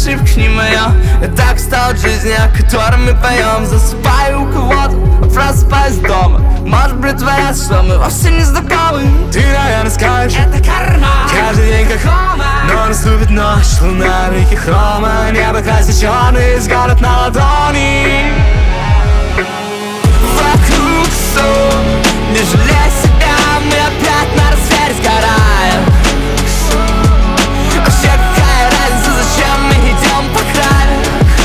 ошибка не моя. Я так стал от жизни, о которой мы поем. Засыпаю у кого-то, просыпаюсь дома. Может притворяться, что мы вовсе не знакомы. Ты, наверное, скажешь, это карма. каждый день как Хома. но наступит ночь, луна, реки хрома. Небо рассечённый, сгорят на ладони. Вокруг сон, не жалей себя, мы опять на рассвете сгораем. Вообще какая разница, зачем мы идем по краю?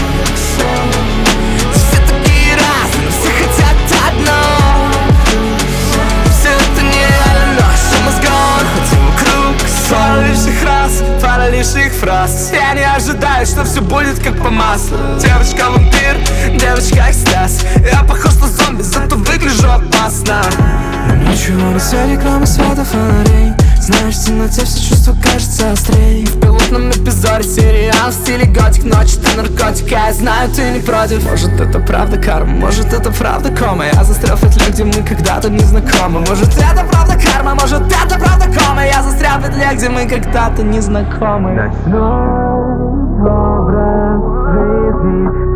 Все такие разные, но все хотят одно. Все это нереально, наш мозгом. Ходим вокруг сон лишних раз, пара лишних фраз. Я не ожидаю, что все будет как по маслу. Девочка-вампир, девочка-экстаз. Я похож на зомби, зато выгляжу опасно. Ничего на свете, кроме света фонарей. Знаешь, в темноте все чувства кажется острей. В пилотном эпизоде сериал в стиле готик. Ночь ты наркотик, я знаю, ты не против. Может это правда карма, может это правда кома. Я застрял в петле, где мы когда-то не знакомы. Может это правда карма, может это правда кома. Я застрял в петле, где мы когда-то не знакомы. Ночной образ жизни